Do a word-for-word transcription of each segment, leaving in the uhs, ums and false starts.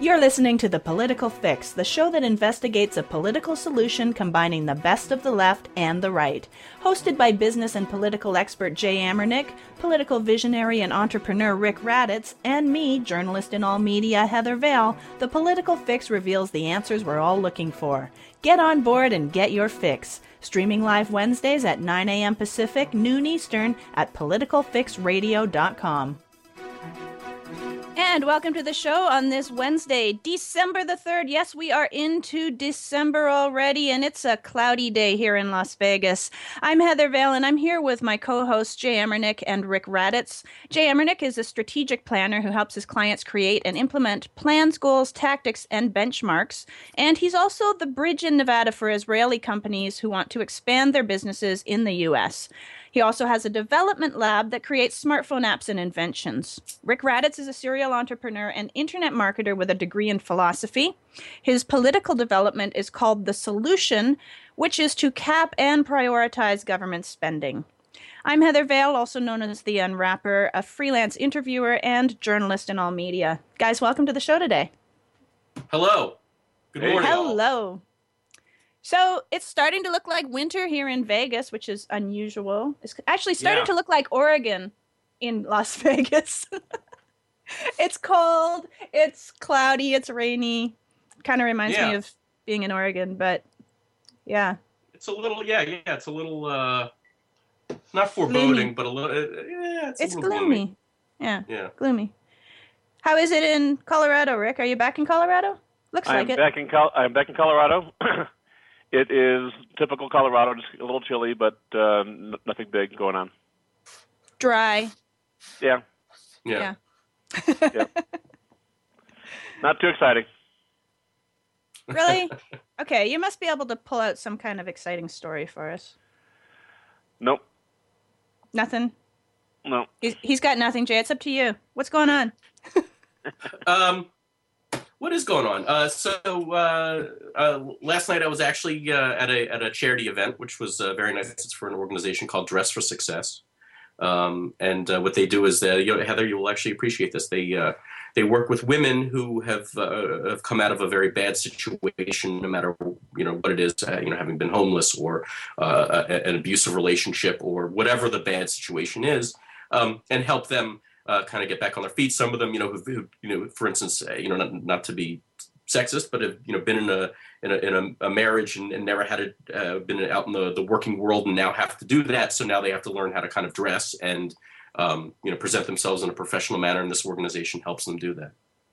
You're listening to The Political Fix, the show that investigates a political solution combining the best of the left and the right. Hosted by business and political expert Jay Ammernick, political visionary and entrepreneur Rick Raditz, and me, journalist in all media Heather Vale, The Political Fix reveals the answers we're all looking for. Get on board and get your fix. Streaming live Wednesdays at nine a.m. Pacific, noon Eastern at political fix radio dot com. And welcome to the show on this Wednesday, December the third. Yes, we are into December already, and it's a cloudy day here in Las Vegas. I'm Heather Vale, and I'm here with my co-hosts Jay Ammernick and Rick Raditz. Jay Ammernick is a strategic planner who helps his clients create and implement plans, goals, tactics, and benchmarks. And he's also the bridge in Nevada for Israeli companies who want to expand their businesses in the U S He also has a development lab that creates smartphone apps and inventions. Rick Raditz is a serial entrepreneur and internet marketer with a degree in philosophy. His political development is called The Solution, which is to cap and prioritize government spending. I'm Heather Vale, also known as The Unwrapper, a freelance interviewer and journalist in all media. Guys, welcome to the show today. Hello. Good morning. Hello. So it's starting to look like winter here in Vegas, which is unusual. It's actually starting Yeah. to look like Oregon in Las Vegas. It's cold, it's cloudy, it's rainy. Kind of reminds Yeah. me of being in Oregon, but yeah. It's a little, yeah, yeah, it's a little, uh, not foreboding, Gloomy. but a little, uh, yeah, it's, It's a little gloomy. gloomy. Yeah, Yeah. gloomy. How is it in Colorado, Rick? Are you back in Colorado? Looks I'm like it. back in Col- I'm back in Colorado. It is typical Colorado, just a little chilly, but uh, n- nothing big going on. Dry. Yeah, Yeah. Yeah. yeah. Not too exciting. Really? Okay, you must be able to pull out some kind of exciting story for us. Nope. Nothing? No. He's, he's got nothing, Jay. It's up to you. What's going on? Um, what is going on? Uh, so uh, uh, last night I was actually uh, at a at a charity event, which was uh, very nice. It's for an organization called Dress for Success, um, and uh, what they do is, uh, you know, Heather, you will actually appreciate this. They uh, they work with women who have uh, have come out of a very bad situation, no matter you know what it is, uh, you know, having been homeless or uh, a, an abusive relationship or whatever the bad situation is, um, and help them. Uh, kind of get back on their feet. Some of them, you know, who, who you know, for instance, uh, you know, not, not to be sexist, but have you know been in a in a, in a, a marriage and, and never had it, uh, been out in the, the working world and now have to do that. So now they have to learn how to kind of dress and um, you know present themselves in a professional manner, and this organization helps them do that.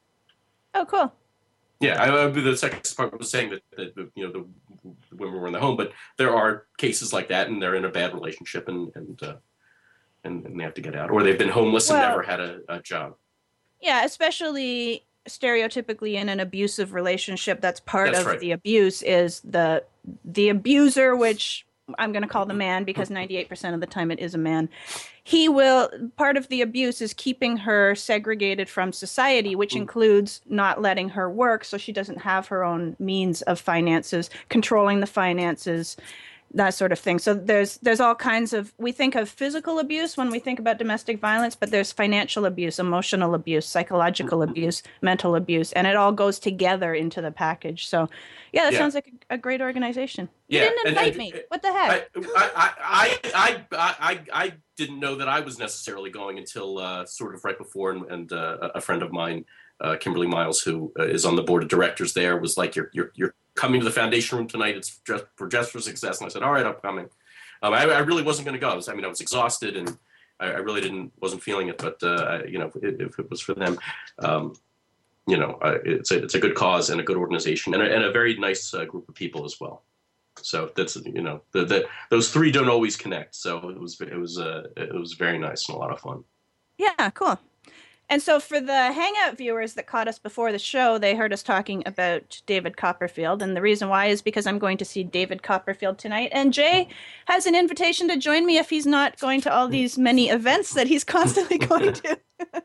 Oh, cool. Yeah, I, I, the second part was saying that, that you know the, the women were in the home, but there are cases like that, and they're in a bad relationship, and and. Uh, And, and they have to get out, or they've been homeless Well, and never had a, a job. Yeah, especially stereotypically in an abusive relationship. That's part That's of right. the abuse is the the abuser, which I'm going to call the man because ninety-eight percent of the time it is a man. He will, part of the abuse is keeping her segregated from society, which includes not letting her work so she doesn't have her own means of finances, controlling the finances, that sort of thing. So there's there's all kinds of, we think of physical abuse when we think about domestic violence, but there's financial abuse, emotional abuse, psychological abuse, mental abuse, and it all goes together into the package. So yeah, that Yeah. sounds like a, a great organization. You Yeah, didn't and- invite and- me. What the heck? I, I, I, I, I, I, I didn't know that I was necessarily going until uh, sort of right before, and, and uh, a friend of mine, uh, Kimberly Miles, who uh, is on the board of directors there, was like, "You're, you're, you're coming to the foundation room tonight. It's just for Dress for Success." And I said, "All right, I'm coming." Um, I, I really wasn't going to go. I, was, I mean, I was exhausted, and I, I really didn't, wasn't feeling it. But uh, I, you know, if, if it was for them, um, you know, uh, it's a, it's a good cause and a good organization, and a, and a very nice uh, group of people as well. So that's, you know, the, the those three don't always connect. So it was it was uh, it was very nice and a lot of fun. Yeah, cool. And so for the Hangout viewers that caught us before the show, they heard us talking about David Copperfield. And the reason why is because I'm going to see David Copperfield tonight. And Jay has an invitation to join me if he's not going to all these many events that he's constantly going to.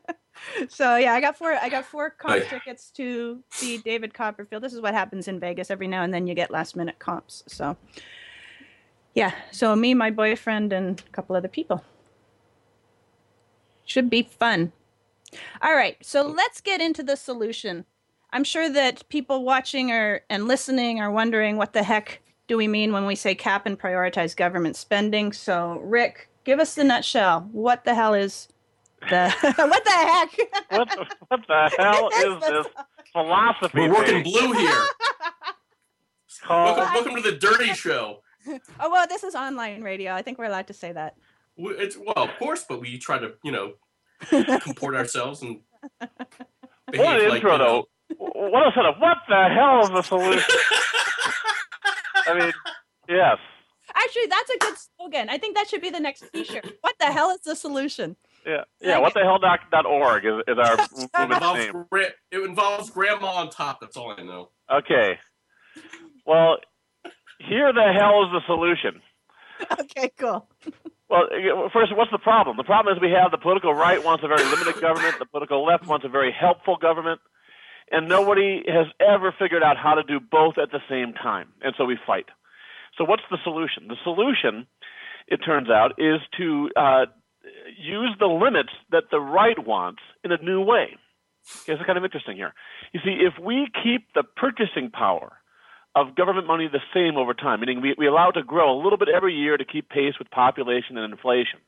So yeah, I got four I got four comp Hi. tickets to see David Copperfield. This is what happens in Vegas. Every now and then you get last minute comps. So yeah, so me, my boyfriend, and a couple other people. Should be fun. All right, so let's get into the solution. I'm sure that people watching or and listening are wondering what the heck do we mean when we say cap and prioritize government spending. So, Rick, give us the nutshell. What the hell is the what the heck? What the, what the hell is this philosophy? We're working thing blue here. called- welcome, welcome to the Dirty Show. Oh, well, this is online radio. I think we're allowed to say that. We- It's well, of course, but we try to, you know, comport ourselves and behave What an like, intro, you know, though. What a set of what the hell is the solution? I mean, yes. Actually, that's a good slogan. I think that should be the next T-shirt. What the hell is the solution? Yeah, yeah. What the hell dot org is, is our it movement's involves, name. gra- it involves grandma on top. That's all I know. Okay. Well, here the hell is the solution. Okay, cool. Well, first, what's the problem? The problem is we have the political right wants a very limited government, the political left wants a very helpful government, and nobody has ever figured out how to do both at the same time, and so we fight. So what's the solution? The solution, it turns out, is to uh, use the limits that the right wants in a new way. Okay, it's kind of interesting here. You see, if we keep the purchasing power of government money the same over time, meaning we, we allow it to grow a little bit every year to keep pace with population and inflation,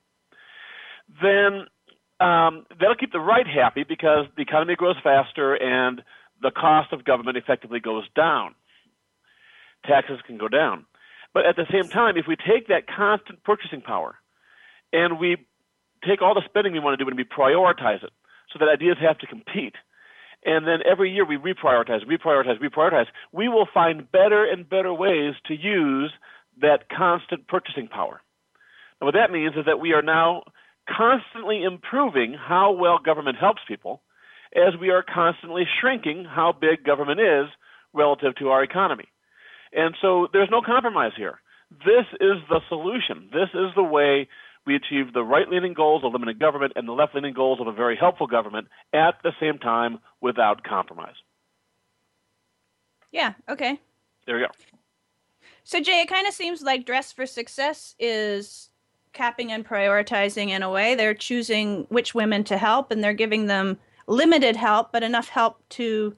then um, that'll keep the right happy because the economy grows faster and the cost of government effectively goes down. Taxes can go down. But at the same time, if we take that constant purchasing power and we take all the spending we want to do and we prioritize it so that ideas have to compete, and then every year we reprioritize, reprioritize, reprioritize, we will find better and better ways to use that constant purchasing power. And what that means is that we are now constantly improving how well government helps people as we are constantly shrinking how big government is relative to our economy. And so there's no compromise here. This is the solution. This is the way we achieve the right-leaning goals of limited government and the left-leaning goals of a very helpful government at the same time without compromise. Yeah, okay. There we go. So, Jay, it kind of seems like Dress for Success is capping and prioritizing in a way. They're choosing which women to help, and they're giving them limited help, but enough help to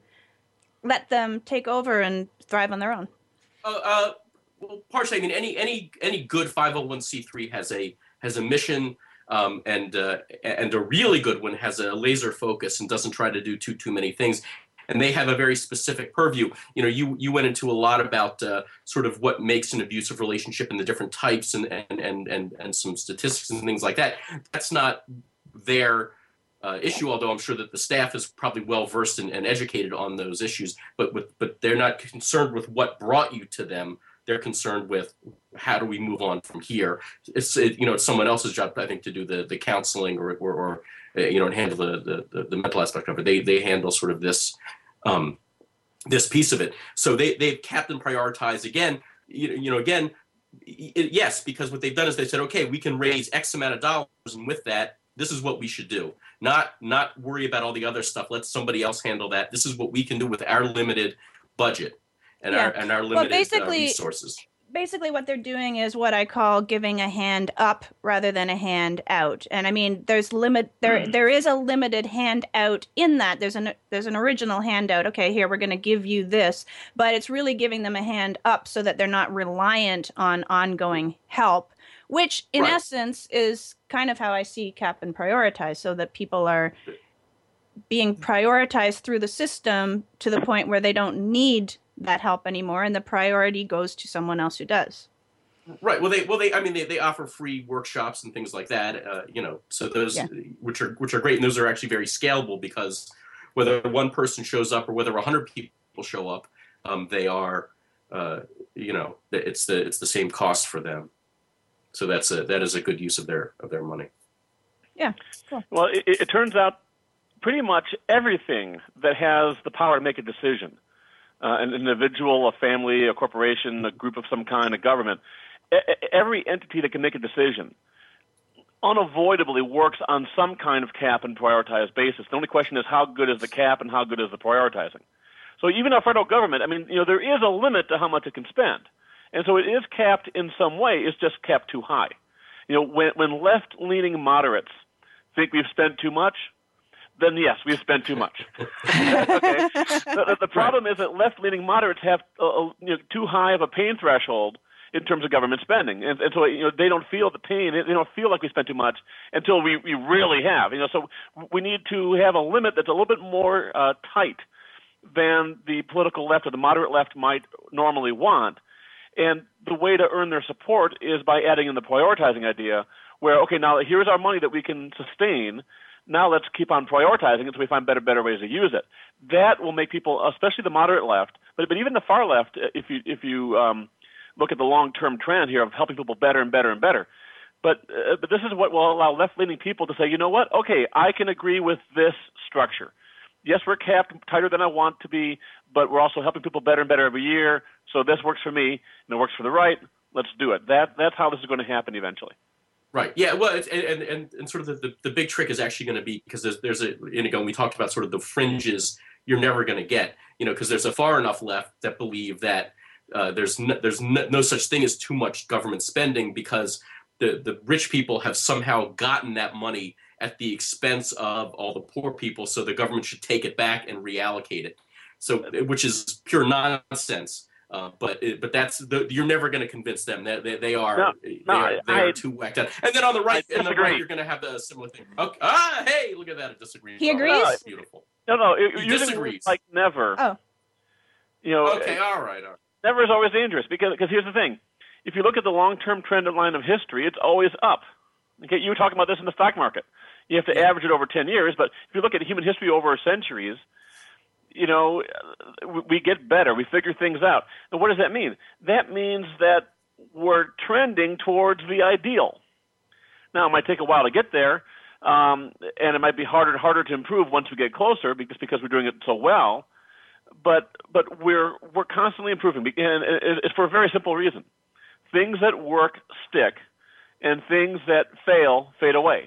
let them take over and thrive on their own. Uh, uh, well, partially, I mean, any any any good five oh one c three has a has a mission, um, and uh, and a really good one has a laser focus and doesn't try to do too too many things. And they have a very specific purview. You know, you you went into a lot about uh, sort of what makes an abusive relationship and the different types and and and and, and some statistics and things like that. That's not their uh, issue, although I'm sure that the staff is probably well versed and, and educated on those issues. But with but they're not concerned with what brought you to them. They're concerned with how do we move on from here. It's it, you know it's someone else's job, I think, to do the the counseling or or, or uh, you know and handle the, the the mental aspect of it. They they handle sort of this um, this piece of it. So they they've capped and prioritized again. You know, you know again, it, yes, because what they've done is they said, okay, we can raise X amount of dollars, and with that, this is what we should do. Not not worry about all the other stuff. Let somebody else handle that. This is what we can do with our limited budget. And Yeah. our and our Well, limited basically- uh, resources. Basically, what they're doing is what I call giving a hand up rather than a hand out. And I mean, there's limit there. There is a limited handout in that. There's an there's an original handout. Okay, here we're going to give you this, but it's really giving them a hand up so that they're not reliant on ongoing help, which in Right. essence is kind of how I see cap and prioritize, so that people are being prioritized through the system to the point where they don't need that help anymore, and the priority goes to someone else who does. Right. Well, they well they I mean they, they offer free workshops and things like that. Uh, you know, so those Yeah. which are which are great, and those are actually very scalable because whether one person shows up or whether a hundred people show up, um, they are uh, you know it's the it's the same cost for them. So that's a that is a good use of their of their money. Yeah, cool. Well, it, it turns out pretty much everything that has the power to make a decision, uh, an individual, a family, a corporation, a group of some kind, a government, e- every entity that can make a decision unavoidably works on some kind of cap and prioritize basis. The only question is how good is the cap and how good is the prioritizing. So even our federal government, I mean, you know, there is a limit to how much it can spend. And so it is capped in some way. It's just capped too high. You know, when, when left-leaning moderates think we've spent too much, then yes, we've spent too much. Okay. The, the problem is that left-leaning moderates have uh, you know, too high of a pain threshold in terms of government spending, and, and so you know they don't feel the pain. They don't feel like we spent too much until we, we really have. You know, so we need to have a limit that's a little bit more uh, tight than the political left or the moderate left might normally want. And the way to earn their support is by adding in the prioritizing idea, where okay, now here's our money that we can sustain. Now let's keep on prioritizing it so we find better, better ways to use it. That will make people, especially the moderate left, but but even the far left, if you if you um, look at the long-term trend here of helping people better and better and better. But uh, but this is what will allow left-leaning people to say, you know what? Okay, I can agree with this structure. Yes, we're capped tighter than I want to be, but we're also helping people better and better every year. So this works for me, and it works for the right. Let's do it. That that's how this is going to happen eventually. Right. Yeah. Well, it's, and, and and sort of the, the, the big trick is actually going to be because there's there's a and again we talked about sort of the fringes you're never going to get, you know, because there's a far enough left that believe that uh, there's no, there's no, no such thing as too much government spending because the the rich people have somehow gotten that money at the expense of all the poor people, so the government should take it back and reallocate it. So, which is pure nonsense. Uh, but it, but that's the, you're never going to convince them that they, they are no, they, no, are, they I, are too whacked out. And then on the right, I and the right, you're going to have the similar thing. Okay. Ah, hey, look at that, a disagreement. He agrees. Oh, that's beautiful. No, no, it, He using disagrees. words like never. Oh. You know. Okay. All right. All right. Never is always dangerous because because here's the thing: if you look at the long-term trend line of history, it's always up. Okay, you were talking about this in the stock market. You have to Yeah. average it over ten years, but if you look at human history over centuries, you know, we get better. We figure things out. And what does that mean? That means that we're trending towards the ideal. Now, it might take a while to get there, um, and it might be harder and harder to improve once we get closer because because we're doing it so well. But but we're we're constantly improving, and it's for a very simple reason: things that work stick, and things that fail fade away.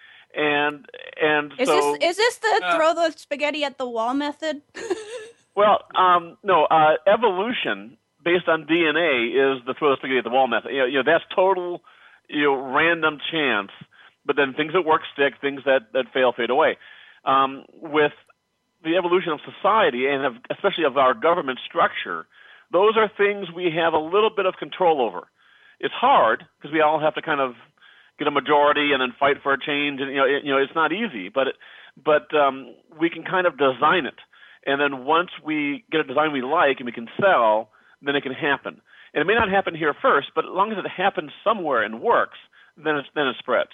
And and Is so this is this the Uh, throw the spaghetti at the wall method? well, um, no, uh, evolution based on D N A is the throw the spaghetti at the wall method. You know, you know that's total, you know, random chance. But then things that work stick, things that, that fail fade away. Um, with the evolution of society and of, especially of our government structure, those are things we have a little bit of control over. It's hard because we all have to kind of get a majority and then fight for a change, and you know, it, you know, it's not easy. But it, but um, we can kind of design it, and then once we get a design we like and we can sell, then it can happen. And it may not happen here first, but as long as it happens somewhere and works, then it's then it spreads.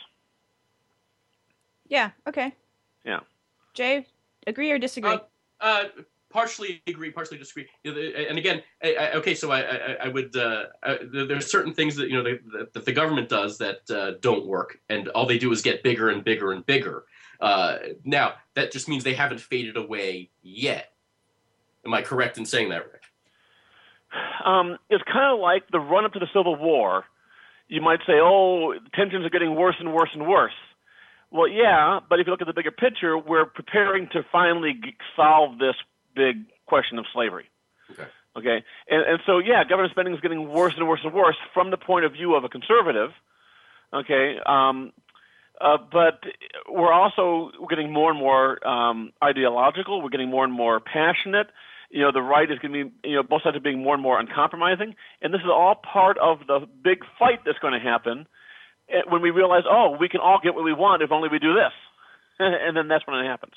Yeah. Okay. Yeah. Jay, agree or disagree? Uh, uh, partially agree, partially disagree. You know, And again, I, I, okay, so I, I, I would. Uh, uh, there are certain things that you know that, that the government does that uh, don't work, and all they do is get bigger and bigger and bigger. Uh, now, that just means they haven't faded away yet. Am I correct in saying that, Rick? Um, it's kind of like the run-up to the Civil War. You might say, oh, tensions are getting worse and worse and worse. Well, yeah, but if you look at the bigger picture, we're preparing to finally g- solve this big question of slavery. Okay. Okay, and, and so, yeah, government spending is getting worse and worse and worse from the point of view of a conservative. Okay, um, uh, but we're also getting more and more um, ideological. We're getting more and more passionate. You know, the right is going to be, you know, both sides are being more and more uncompromising. And this is all part of the big fight that's going to happen when we realize, oh, we can all get what we want if only we do this. And then that's when it happens.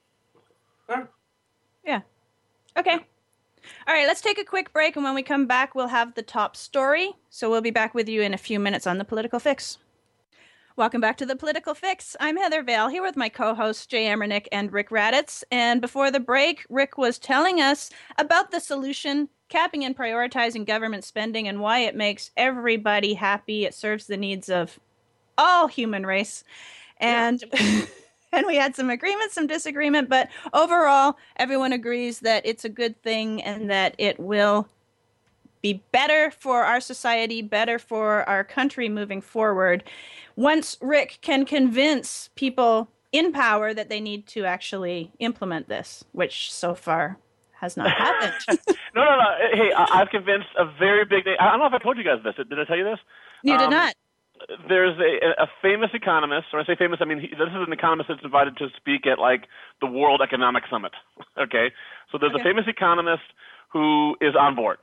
Yeah. Okay. All right, let's take a quick break, and when we come back, we'll have the top story. So we'll be back with you in a few minutes on The Political Fix. Welcome back to The Political Fix. I'm Heather Vale, here with my co-hosts Jay Emernick and Rick Raditz. And before the break, Rick was telling us about the solution, capping and prioritizing government spending, and why it makes everybody happy. It serves the needs of all human race. And... Yeah. And we had some agreement, some disagreement, but overall, everyone agrees that it's a good thing and that it will be better for our society, better for our country moving forward. Once Rick can convince people in power that they need to actually implement this, which so far has not happened. no, no, no. Hey, I- I've convinced a very big... I don't know if I told you guys this. Did I tell you this? You um, did not. there's a, a famous economist. When I say famous, I mean he, this is an economist that's invited to speak at like the World Economic Summit. Okay, so there's Okay. a famous economist who is on board.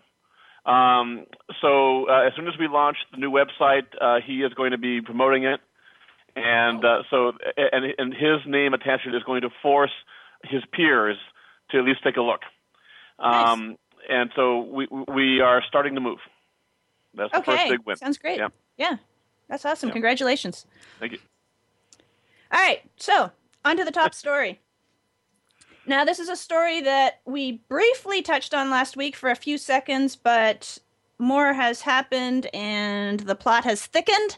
Um, so uh, as soon as we launch the new website, uh, he is going to be promoting it, and uh, so and and his name attached to it is going to force his peers to at least take a look. Um, Nice. And so we we are starting to move. That's the first Okay, big win. sounds great. Yeah. Yeah, that's awesome. Yeah. Congratulations. Thank you. All right, so on to the top story. Now, this is a story that we briefly touched on last week for a few seconds, but more has happened and the plot has thickened.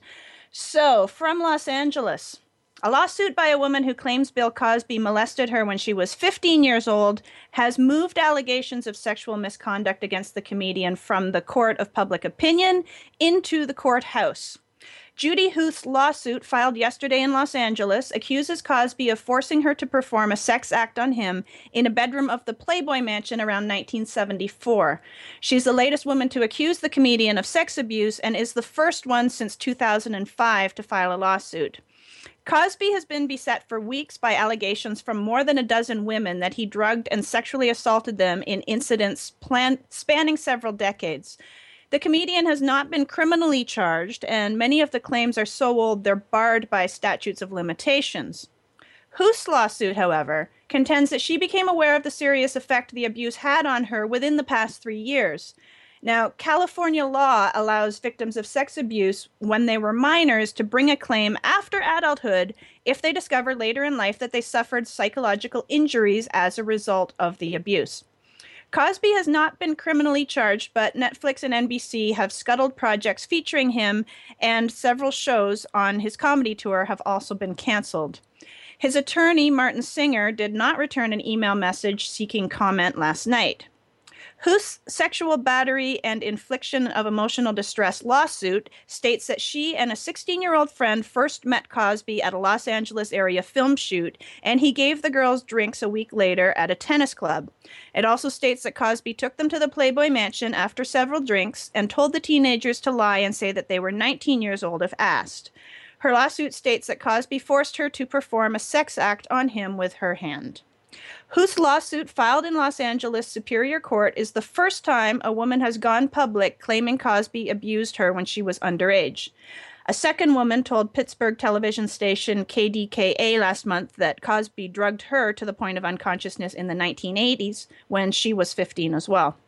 So, from Los Angeles, a lawsuit by a woman who claims Bill Cosby molested her when she was fifteen years old has moved allegations of sexual misconduct against the comedian from the court of public opinion into the courthouse. Judy Huth's lawsuit, filed yesterday in Los Angeles, accuses Cosby of forcing her to perform a sex act on him in a bedroom of the Playboy Mansion around nineteen seventy-four. She's the latest woman to accuse the comedian of sex abuse and is the first one since two thousand five to file a lawsuit. Cosby has been beset for weeks by allegations from more than a dozen women that he drugged and sexually assaulted them in incidents plan- spanning several decades. The comedian has not been criminally charged, and many of the claims are so old they're barred by statutes of limitations. Huth's lawsuit, however, contends that she became aware of the serious effect the abuse had on her within the past three years. Now, California law allows victims of sex abuse when they were minors to bring a claim after adulthood if they discover later in life that they suffered psychological injuries as a result of the abuse. Cosby has not been criminally charged, but Netflix and N B C have scuttled projects featuring him, and several shows on his comedy tour have also been canceled. His attorney, Martin Singer, did not return an email message seeking comment last night. Huth's sexual battery and infliction of emotional distress lawsuit states that she and a sixteen-year-old friend first met Cosby at a Los Angeles area film shoot, and he gave the girls drinks a week later at a tennis club. It also states that Cosby took them to the Playboy Mansion after several drinks and told the teenagers to lie and say that they were nineteen years old if asked. Her lawsuit states that Cosby forced her to perform a sex act on him with her hand. Huth's lawsuit, filed in Los Angeles Superior Court, is the first time a woman has gone public claiming Cosby abused her when she was underage. A second woman told Pittsburgh television station K D K A last month that Cosby drugged her to the point of unconsciousness in the nineteen eighties when she was fifteen as well.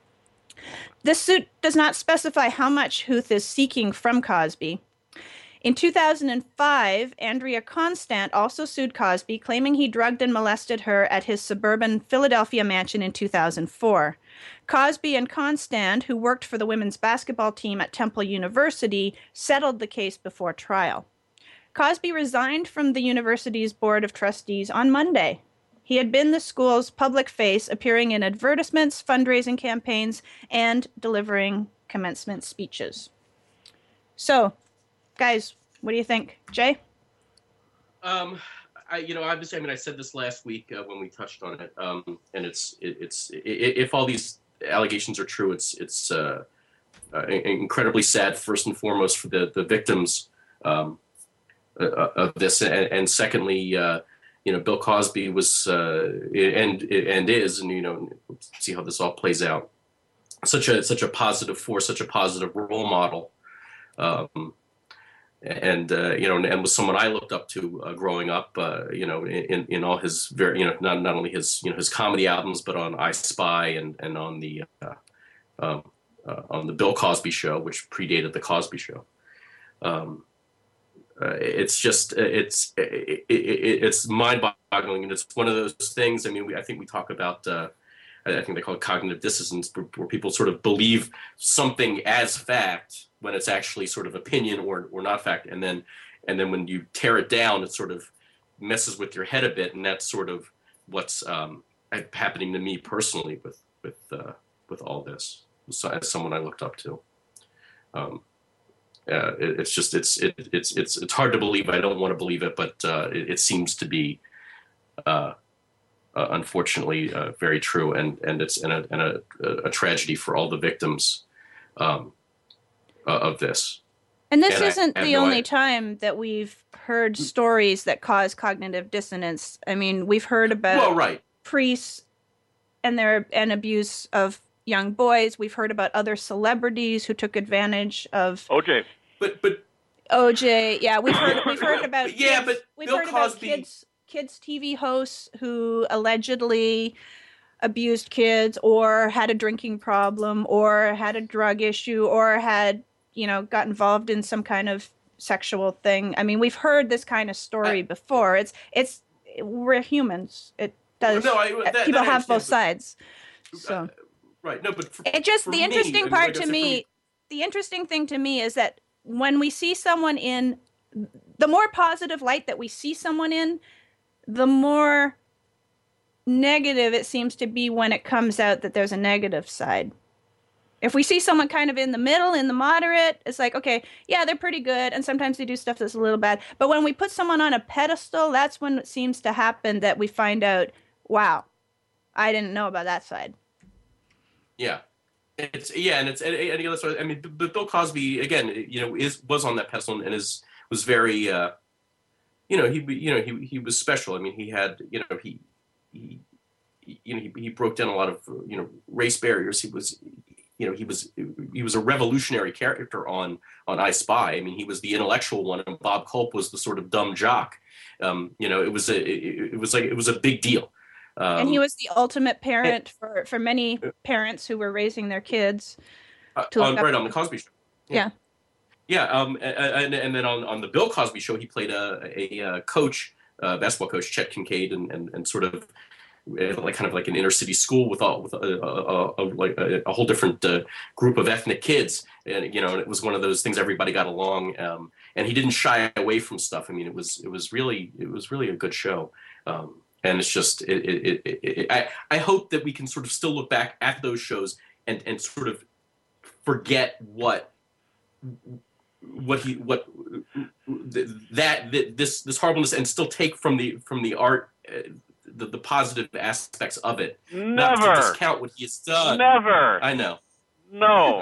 This suit does not specify how much Huth is seeking from Cosby. In two thousand five, Andrea Constant also sued Cosby, claiming he drugged and molested her at his suburban Philadelphia mansion in two thousand four. Cosby and Constant, who worked for the women's basketball team at Temple University, settled the case before trial. Cosby resigned from the university's board of trustees on Monday. He had been the school's public face, appearing in advertisements, fundraising campaigns, and delivering commencement speeches. So, guys, what do you think? Jay? Um, I, you know, obviously, I mean, I said this last week uh, when we touched on it, um, and it's, it, it's, it, if all these allegations are true, it's, it's uh, uh, incredibly sad, first and foremost, for the, the victims um, uh, of this, and, and secondly, uh, you know, Bill Cosby was, uh, and, and is, and, you know, see how this all plays out, such a, such a positive force, such a positive role model. Um, And, uh, you know, and, and was someone I looked up to uh, growing up, uh, you know, in, in all his very, you know, not, not only his, you know, his comedy albums, but on I Spy and, and on the, uh, um, uh, on the Bill Cosby Show, which predated the Cosby Show. Um, uh, it's just, it's, it, it, it's mind-boggling. And it's one of those things, I mean, we, I think we talk about, uh, I think they call it cognitive dissonance, where people sort of believe something as fact when it's actually sort of opinion or or not fact, and then and then when you tear it down, it sort of messes with your head a bit, and that's sort of what's um, happening to me personally with with uh, with all this. So, as someone I looked up to, um, uh, it, it's just it's it, it's it's it's hard to believe. I don't want to believe it, but uh, it, it seems to be. Uh, Uh, unfortunately, uh, very true, and and it's and a, and a, a tragedy for all the victims um, uh, of this. And this And I isn't have the no only idea. time that we've heard stories that cause cognitive dissonance. I mean, we've heard about Well, right. priests and their and abuse of young boys. We've heard about other celebrities who took advantage of O J. But but O J. Yeah, we've heard we've heard about But yeah, kids, but we've Bill heard about Cosby- kids kids T V hosts who allegedly abused kids or had a drinking problem or had a drug issue or had, you know, got involved in some kind of sexual thing. I mean, we've heard this kind of story I- before. It's it's we're humans. It does. No, I- that- people that I have both understand, sides. So right. No, but for, it just for the me, interesting I mean, part like I to said, for me, the interesting thing to me is that when we see someone in the more positive light that we see someone in, the more negative it seems to be when it comes out that there's a negative side. If we see someone kind of in the middle, in the moderate, it's like, okay, yeah, they're pretty good, and sometimes they do stuff that's a little bad. But when we put someone on a pedestal, that's when it seems to happen that we find out, wow, I didn't know about that side. Yeah, it's yeah, and it's and, and the other side. I mean, but Bill Cosby again, you know, is was on that pedestal and is was very, uh, you know, he you know he he was special. I mean, he had you know he he you know he, he broke down a lot of you know race barriers. He was you know he was he was a revolutionary character on on I Spy. I mean, he was the intellectual one, and Bob Culp was the sort of dumb jock. Um, you know, it was a it, it was like it was a big deal. Um, and he was the ultimate parent for, for many parents who were raising their kids. To on, right on the Cosby Show. Yeah. Yeah. yeah um, and, and then on, on the Bill Cosby Show, he played a, a, a coach, uh, basketball coach, Chet Kincaid, and, and, and sort of like kind of like an inner city school with all with a, a, a, like a, a whole different uh, group of ethnic kids, and you know, and it was one of those things everybody got along, um, and he didn't shy away from stuff. I mean, it was it was really it was really a good show. Um, And it's just, it, it, it, it, I, I hope that we can sort of still look back at those shows and, and sort of forget what, what he, what that, that this, this horribleness, and still take from the, from the art, uh, the, the positive aspects of it. Never. Not to discount what he has done. Never. I know. No.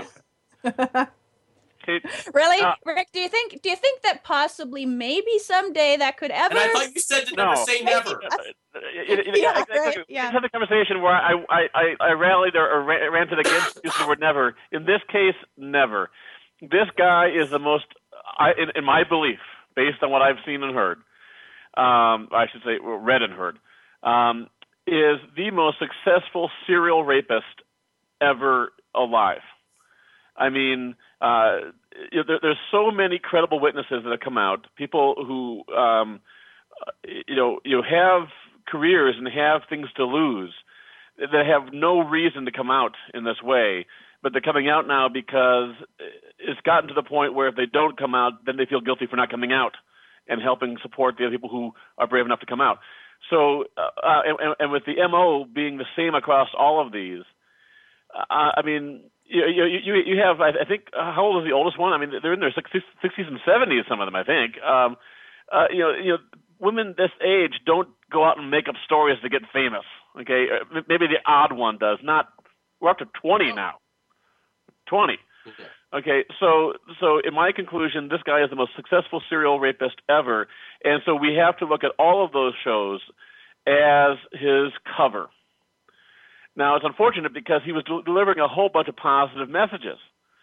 Really, uh, Rick? Do you think? Do you think that possibly, maybe someday that could ever? And I thought you said to never No. say never. It, it, Yeah, I, I, right, I, yeah. Just had the conversation where I, I, I, I rallied or, or ranted against use the word never. In this case, never. This guy is the most, I, in, in my belief, based on what I've seen and heard, um, I should say read and heard, um, is the most successful serial rapist ever alive. I mean, uh, you know, there, there's so many credible witnesses that have come out, people who, um, you know, you have careers and have things to lose that have no reason to come out in this way, but they're coming out now because it's gotten to the point where if they don't come out, then they feel guilty for not coming out and helping support the other people who are brave enough to come out. So, uh, and, and with the M O being the same across all of these, uh, I mean, you, you, you have, I think, uh, how old is the oldest one? I mean, they're in their sixties and seventies, some of them, I think. Um, uh, you know, you know, women this age don't go out and make up stories to get famous. Okay, maybe the odd one does. Not, we're up to twenty now. twenty. Okay, so so in my conclusion, this guy is the most successful serial rapist ever, and so we have to look at all of those shows as his cover. Now, it's unfortunate because he was del- delivering a whole bunch of positive messages,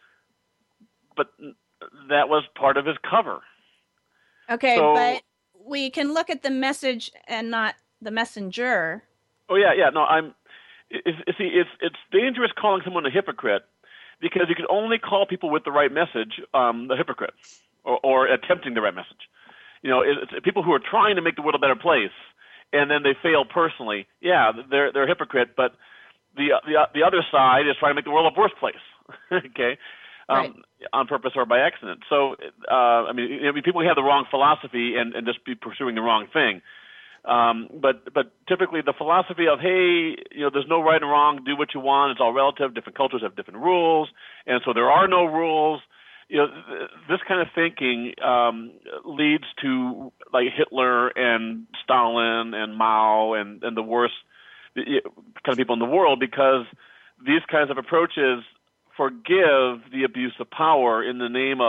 but that was part of his cover. Okay, So- but we can look at the message and not the messenger. Oh yeah, yeah. No, I'm. It's, it's, see, it's it's dangerous calling someone a hypocrite because you can only call people with the right message um, a hypocrite or, or attempting the right message. You know, it's, it's people who are trying to make the world a better place and then they fail personally. Yeah, they're they're a hypocrite, but the the the other side is trying to make the world a worse place. Okay. Um, Right. On purpose or by accident. So, uh, I mean, you know, people who have the wrong philosophy and, and just be pursuing the wrong thing. Um, but but typically the philosophy of, hey, you know, there's no right and wrong, do what you want, it's all relative, different cultures have different rules, and so there are no rules. You know, th- this kind of thinking um, leads to like Hitler and Stalin and Mao and, and the worst kind of people in the world, because these kinds of approaches forgive the abuse of power in the name of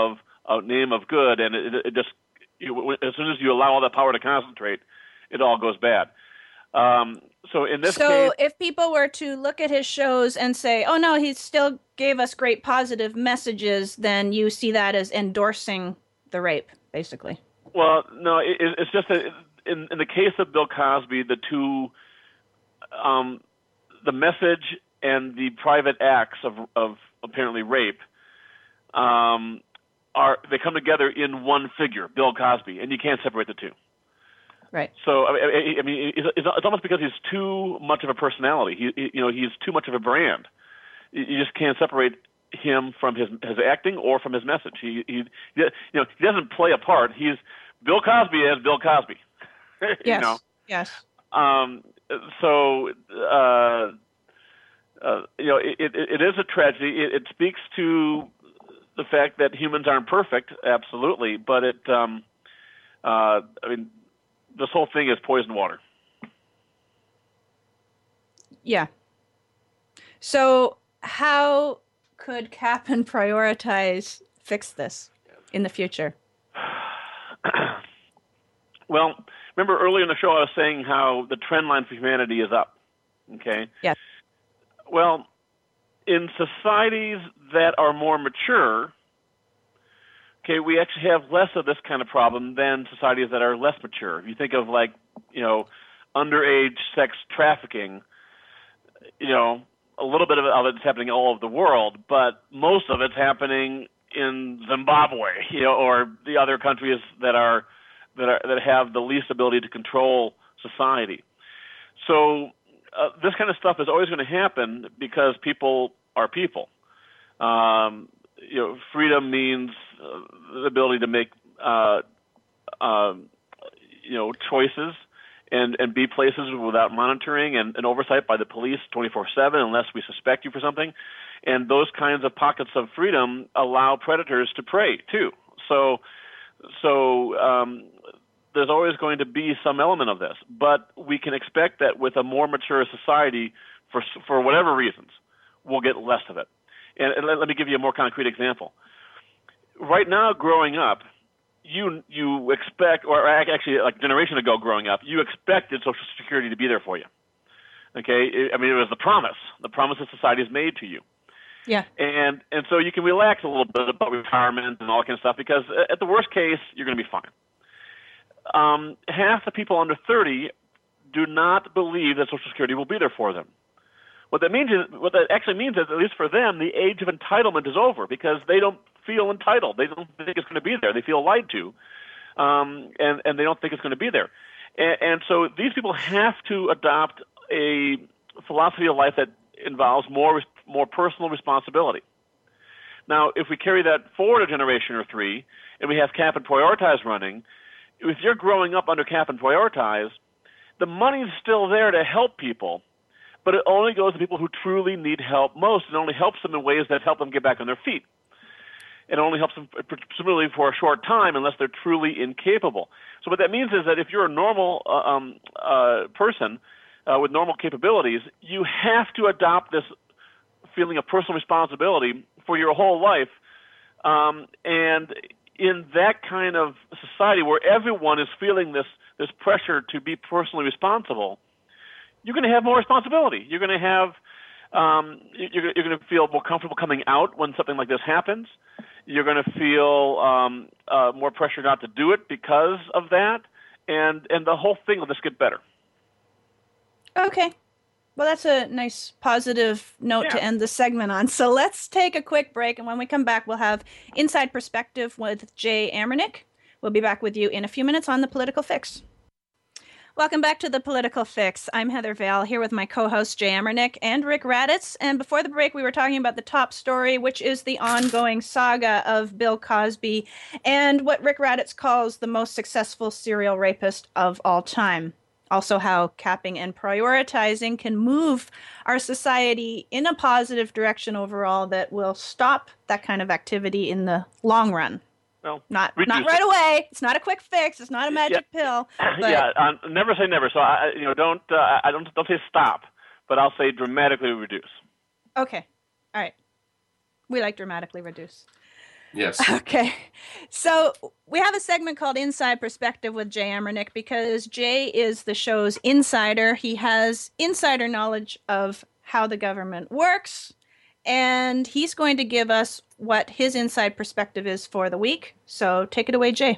a name of good, and it, it just you, as soon as you allow all that power to concentrate, it all goes bad. Um, so in this so case, if people were to look at his shows and say, "Oh no, he still gave us great positive messages," then you see that as endorsing the rape, basically. Well, no, it, it's just that in, in the case of Bill Cosby, the two, um, the message and the private acts of of apparently rape, um, are they come together in one figure, Bill Cosby, and you can't separate the two. Right. So I mean, it's, it's almost because he's too much of a personality. He, you know, he's too much of a brand. You just can't separate him from his his acting or from his message. He, he, you know, he doesn't play a part. He's Bill Cosby as Bill Cosby. Yes. You know? Yes. Um. So, uh, uh, you know, it, it, it is a tragedy. It, it speaks to the fact that humans aren't perfect, absolutely. But it, um, uh, I mean. This whole thing is poisoned water. Yeah. So how could Cap and Prioritize fix this in the future? Well, remember earlier in the show I was saying how the trend line for humanity is up. Okay? Yes. Well, in societies that are more mature, okay, we actually have less of this kind of problem than societies that are less mature. If you think of, like, you know, underage sex trafficking, you know, a little bit of it's happening all over the world, but most of it's happening in Zimbabwe, you know, or the other countries that are that are that have the least ability to control society. So uh, this kind of stuff is always going to happen because people are people. Um, you know, freedom means uh, the ability to make, uh, uh, you know, choices and, and be places without monitoring and, and oversight by the police twenty-four seven unless we suspect you for something. And those kinds of pockets of freedom allow predators to prey, too. So, so um, there's always going to be some element of this. But we can expect that with a more mature society, for for whatever reasons, we'll get less of it. And let me give you a more concrete example. Right now, growing up, you you expect, or actually like a generation ago growing up, you expected Social Security to be there for you. Okay? I mean, it was the promise, the promise that society has made to you. Yeah. And and so you can relax a little bit about retirement and all that kind of stuff because at the worst case, you're going to be fine. Um, half the people under thirty do not believe that Social Security will be there for them. What that means is, what that actually means is, at least for them, the age of entitlement is over because they don't feel entitled. They don't think it's going to be there. They feel lied to, um, and and they don't think it's going to be there. And, and so these people have to adopt a philosophy of life that involves more more personal responsibility. Now, if we carry that forward a generation or three, and we have Cap and Prioritize running, if you're growing up under Cap and Prioritize, the money's still there to help people. But it only goes to people who truly need help most. It only helps them in ways that help them get back on their feet. It only helps them, presumably, for a short time unless they're truly incapable. So what that means is that if you're a normal uh, um, uh, person uh, with normal capabilities, you have to adopt this feeling of personal responsibility for your whole life. Um, and in that kind of society where everyone is feeling this, this pressure to be personally responsible, you're going to have more responsibility. You're going to have, um, you're, you're going to feel more comfortable coming out when something like this happens. You're going to feel um, uh, more pressure not to do it because of that, and and the whole thing will just get better. Okay. Well, that's a nice positive note Yeah. to end the segment on. So let's take a quick break, and when we come back, we'll have Inside Perspective with Jay Amernick. We'll be back with you in a few minutes on The Political Fix. Welcome back to The Political Fix. I'm Heather Vale here with my co-host Jay Amernick and Rick Raditz. And before the break, we were talking about the top story, which is the ongoing saga of Bill Cosby and what Rick Raditz calls the most successful serial rapist of all time. Also, how capping and prioritizing can move our society in a positive direction overall that will stop that kind of activity in the long run. Well, Not reduce not right it. away. It's not a quick fix. It's not a magic pill. But yeah, uh, never say never. So I, you know, don't uh, I don't don't say stop, but I'll say dramatically reduce. Okay. All right. We like dramatically reduce. Yes. Okay. So we have a segment called Inside Perspective with Jay Emernick because Jay is the show's insider. He has insider knowledge of how the government works, and he's going to give us what his inside perspective is for the week. So take it away, Jay.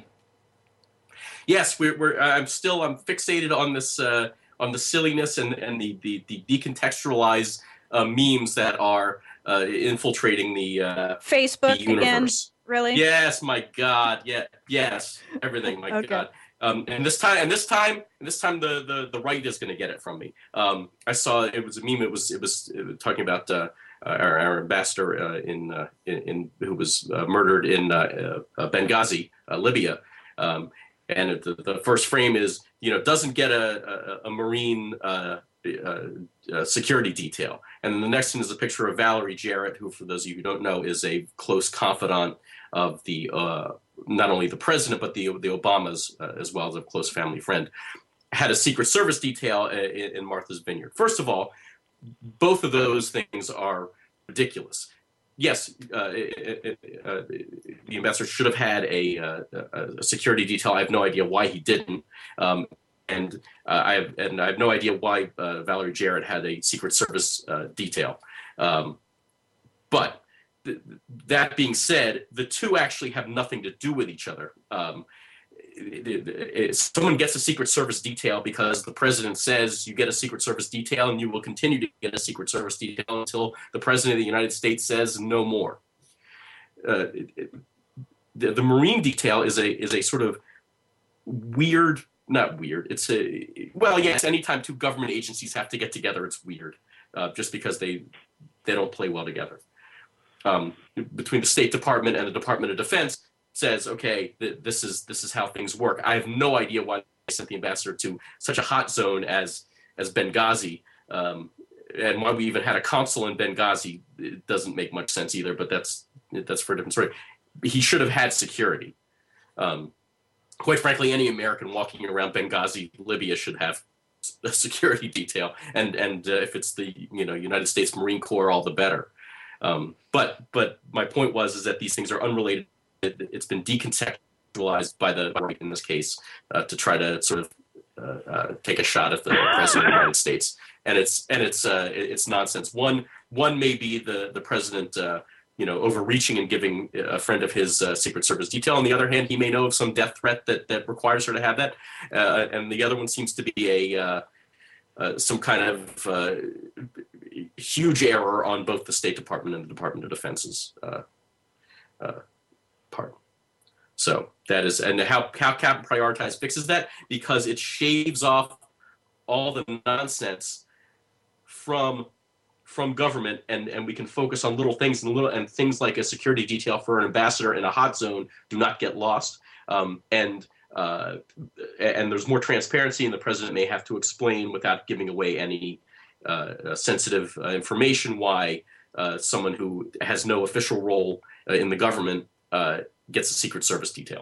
Yes, we're, we're I'm still I'm fixated on this uh, on the silliness and and the the, the decontextualized uh, memes that are uh, infiltrating the uh, Facebook the universe. Again, really? Yes, my God. Yeah, yes, everything. My Okay. God. Um, and this time, and this time, and this time, the the, the right is going to get it from me. Um, I saw it was a meme. It was it was, it was talking about uh, our, our ambassador uh, in, uh, in in who was uh, murdered in uh, uh, Benghazi, uh, Libya. Um, and the, the first frame is, you know, doesn't get a a, a Marine uh, uh, uh, security detail. And then the next one is a picture of Valerie Jarrett, who, for those of you who don't know, is a close confidant of the uh, not only the president but the the Obamas uh, as well as a close family friend. Had a Secret Service detail in, in Martha's Vineyard. First of all, both of those things are ridiculous. Yes, uh, it, it, uh, the ambassador should have had a, uh, a security detail. I have no idea why he didn't, um, and uh, I have and I have no idea why uh, Valerie Jarrett had a Secret Service uh, detail. Um, but th- that being said, the two actually have nothing to do with each other. Um, It, it, it, someone gets a Secret Service detail because the president says you get a Secret Service detail and you will continue to get a Secret Service detail until the president of the United States says no more. Uh, it, it, the, the Marine detail is a is a sort of weird, not weird. It's a well, yes. Anytime two government agencies have to get together, it's weird, uh, just because they they don't play well together. Um, between the State Department and the Department of Defense. Says, okay, th- this is this is how things work. I have no idea why they sent the ambassador to such a hot zone as as Benghazi, um, and why we even had a consul in Benghazi. It doesn't make much sense either. But that's that's for a different story. He should have had security. Um, quite frankly, any American walking around Benghazi, Libya, should have a security detail. And and uh, if it's the you know United States Marine Corps, all the better. Um, but but my point was is that these things are unrelated. It, it's been decontextualized by the right in this case uh, to try to sort of uh, uh, take a shot at the president of the United States, and it's and it's uh, it's nonsense. One one may be the the president, uh, you know, overreaching and giving a friend of his uh, Secret Service detail. On the other hand, he may know of some death threat that that requires her to have that, uh, and the other one seems to be a uh, uh, some kind of uh, huge error on both the State Department and the Department of Defense's uh, uh, part. So that is, and how how Captain Prioritize fixes that, because it shaves off all the nonsense from from government, and and we can focus on little things and little and things like a security detail for an ambassador in a hot zone do not get lost, um, and uh, and there's more transparency, and the president may have to explain without giving away any uh, sensitive uh, information why uh, someone who has no official role uh, in the government uh, gets a Secret Service detail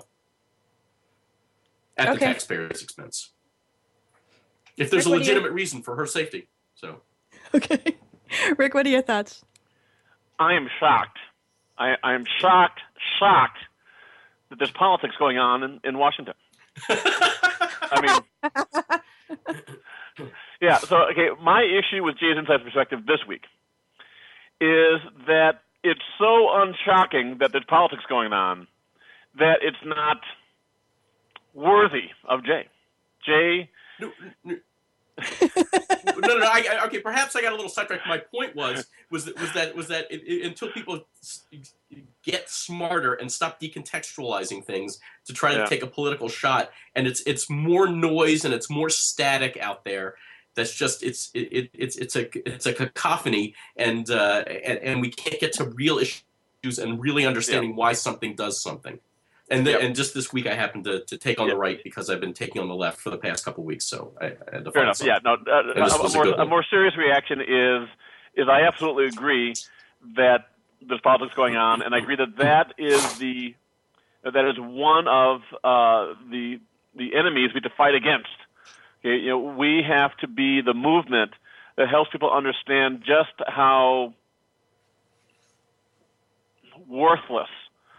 at Okay. the taxpayer's expense. If there's Rick, a what do you- legitimate reason for her safety. So Okay. Rick, what are your thoughts? I am shocked. I, I am shocked, shocked that there's politics going on in, in Washington. I mean, yeah. So, okay, my issue with Jay's Inside Perspective this week is that it's so unshocking that there's politics going on that it's not worthy of Jay. Jay. No, no, no, no, no I, I, okay, perhaps I got a little sidetracked. My point was was that was that was that it, it, until people s- get smarter and stop decontextualizing things to try to Yeah. take a political shot, and it's it's more noise and it's more static out there. That's just it's it, it it's it's a it's a cacophony, and uh, and and we can't get to real issues and really understanding why something does something. And the, Yep. and just this week I happened to, to take on the Yep. right because I've been taking on the left for the past couple of weeks. So I, I had to Fair find enough. something. Yeah. No. Uh, And this a, a was a more good a one. more serious reaction is is I absolutely agree that there's politics going on, and I agree that that is the that is one of uh, the the enemies we have to fight against. Okay, you know, we have to be the movement that helps people understand just how worthless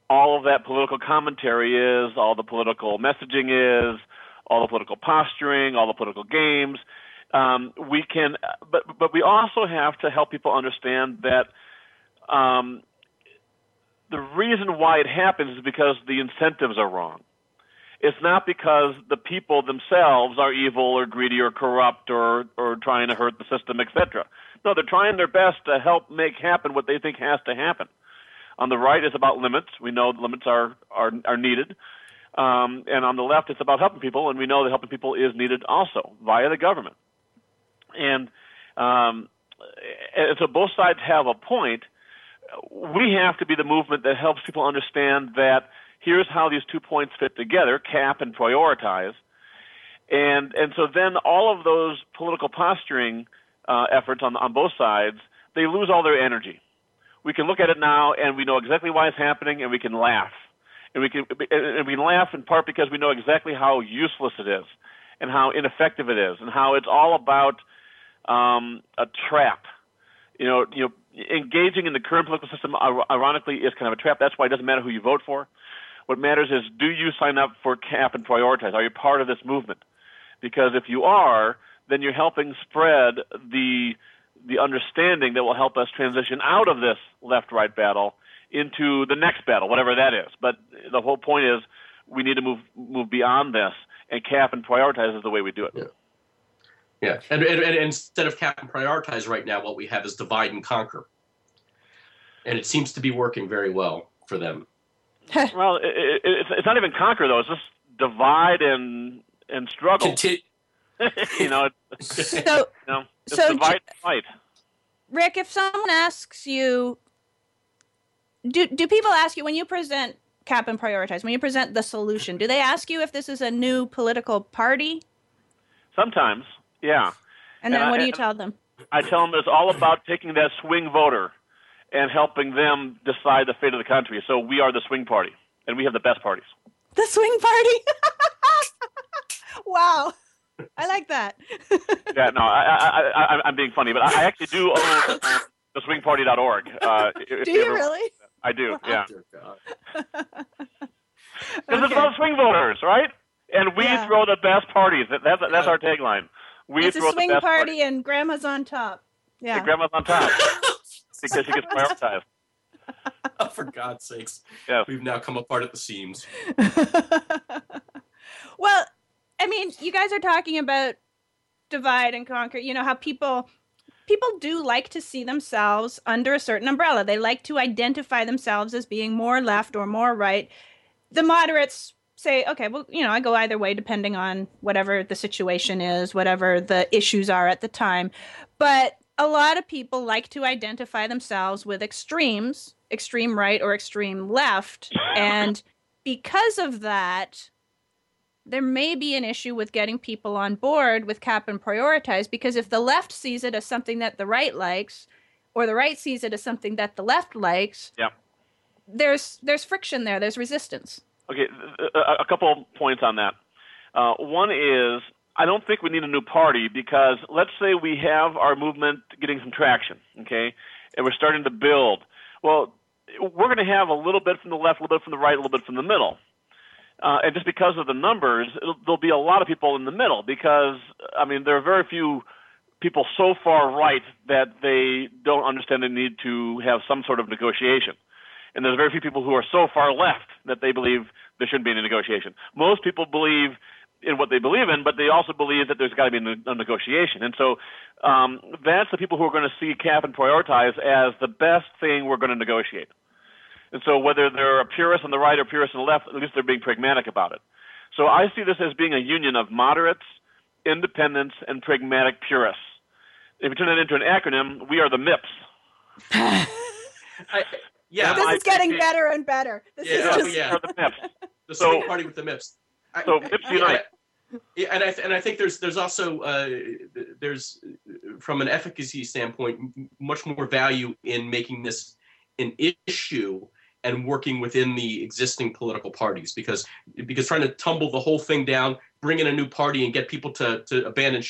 all of that political commentary is, all the political messaging is, all the political posturing, all the political games. Um, we can, but but we also have to help people understand that um, the reason why it happens is because the incentives are wrong. It's not because the people themselves are evil or greedy or corrupt or or trying to hurt the system, et cetera. No, they're trying their best to help make happen what they think has to happen. On the right, it's about limits. We know limits are are, are needed. Um, and on the left, it's about helping people, and we know that helping people is needed also via the government. And, um, and so both sides have a point. We have to be the movement that helps people understand that here's how these two points fit together, cap and prioritize. And and so then all of those political posturing uh, efforts on on both sides, they lose all their energy. We can look at it now, and we know exactly why it's happening, and we can laugh. And we can and we laugh in part because we know exactly how useless it is, and how ineffective it is, and how it's all about um, a trap. You know, you know, engaging in the current political system, ironically, is kind of a trap. That's why it doesn't matter who you vote for. What matters is, do you sign up for cap and prioritize? Are you part of this movement? Because if you are, then you're helping spread the the understanding that will help us transition out of this left-right battle into the next battle, whatever that is. But the whole point is we need to move move beyond this, and cap and prioritize is the way we do it. Yeah, yeah. And, and, and instead of cap and prioritize right now, what we have is divide and conquer. And it seems to be working very well for them. Well, it, it, it's, it's not even conquer, though. It's just divide and and struggle. Conti- you know, So, you know, just so divide and fight. Rick, if someone asks you, do do people ask you when you present cap and prioritize, when you present the solution, do they ask you if this is a new political party? Sometimes, yeah. And then And I- what do you and- tell them? I tell them it's all about taking that swing voter and helping them decide the fate of the country. So we are the swing party, and we have the best parties. The swing party? Wow. I like that. Yeah, no, I, I, I, I'm being funny, but I actually do own uh, the swing party dot org. Uh, if Do you ever- really? I do, yeah. Dear God. Because Okay. it's about swing voters, right? And we Yeah. throw the best parties. That- That's that's our tagline. We It's a throw swing the best party parties. and grandma's on top. Yeah. And grandma's on top because she gets prioritized. Oh, for God's sakes. Yes. We've now come apart at the seams. Well, I mean, you guys are talking about divide and conquer, you know, how people people do like to see themselves under a certain umbrella. They like to identify themselves as being more left or more right. The moderates say, okay, well, you know, I go either way depending on whatever the situation is, whatever the issues are at the time. But a lot of people like to identify themselves with extremes, extreme right or extreme left. And because of that, there may be an issue with getting people on board with cap and prioritize, because if the left sees it as something that the right likes, or the right sees it as something that the left likes, Yeah. there's there's friction there, there's resistance. Okay, a, a couple points on that. Uh, one is, I don't think we need a new party because let's say we have our movement getting some traction, okay, and we're starting to build. Well, we're going to have a little bit from the left, a little bit from the right, a little bit from the middle. Uh, and just because of the numbers, it'll, there'll be a lot of people in the middle because, I mean, there are very few people so far right that they don't understand the need to have some sort of negotiation. And there's very few people who are so far left that they believe there shouldn't be any negotiation. Most people believe in what they believe in, but they also believe that there's got to be a, a negotiation. And so um, that's the people who are going to see cap and prioritize as the best thing we're going to negotiate. And so whether they're a purist on the right or purist on the left, at least they're being pragmatic about it. So I see this as being a union of moderates, independents, and pragmatic purists. If you turn it into an acronym, we are the M I Ps. I, yeah, This I is getting think- better and better. This Yeah, is oh, just, yeah. We are the M I Ps. the So- swing party with the M I Ps. I- So M I Ps unite. Yeah, and I th- and I think there's there's also uh, there's from an efficacy standpoint m- much more value in making this an issue and working within the existing political parties, because because trying to tumble the whole thing down, bring in a new party, and get people to to abandon ship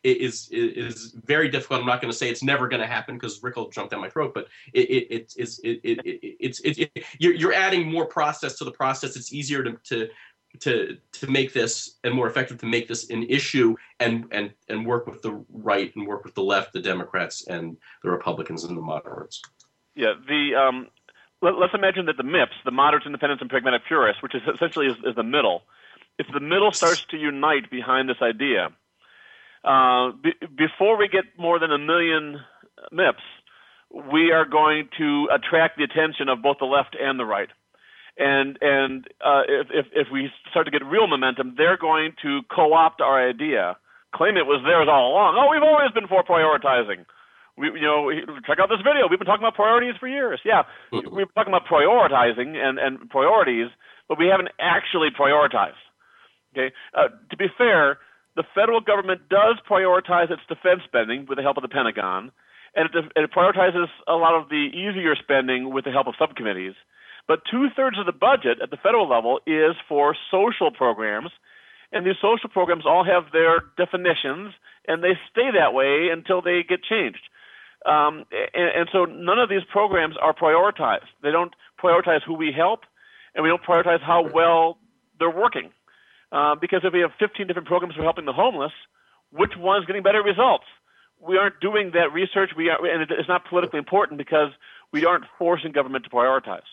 is is very difficult. I'm not going to say it's never going to happen because Rick will jump down my throat, but it, it, it, it's it, it, it, it's it, it, you're, you're adding more process to the process. It's easier to, to to to make this and more effective to make this an issue and and and work with the right and work with the left, the Democrats and the Republicans and the moderates. Yeah, the um, let, let's imagine that the M I Ps, the moderates, independents, and pragmatic purists, which is essentially is, is the middle. If the middle starts to unite behind this idea, uh, be, before we get more than a million M I Ps, we are going to attract the attention of both the left and the right. And and uh, if, if if we start to get real momentum, they're going to co-opt our idea, claim it was theirs all along. Oh, we've always been for prioritizing. We, you know, check out this video. We've been talking about priorities for years. Yeah, we've been talking about prioritizing and, and priorities, but we haven't actually prioritized. Okay. Uh, to be fair, the federal government does prioritize its defense spending with the help of the Pentagon, and it, it prioritizes a lot of the easier spending with the help of subcommittees. But two-thirds of the budget at the federal level is for social programs, and these social programs all have their definitions, and they stay that way until they get changed. Um, and, and so none of these programs are prioritized. They don't prioritize who we help, and we don't prioritize how well they're working. Uh, because if we have fifteen different programs for helping the homeless, which one's getting better results? We aren't doing that research, we are, and it's not politically important because we aren't forcing government to prioritize.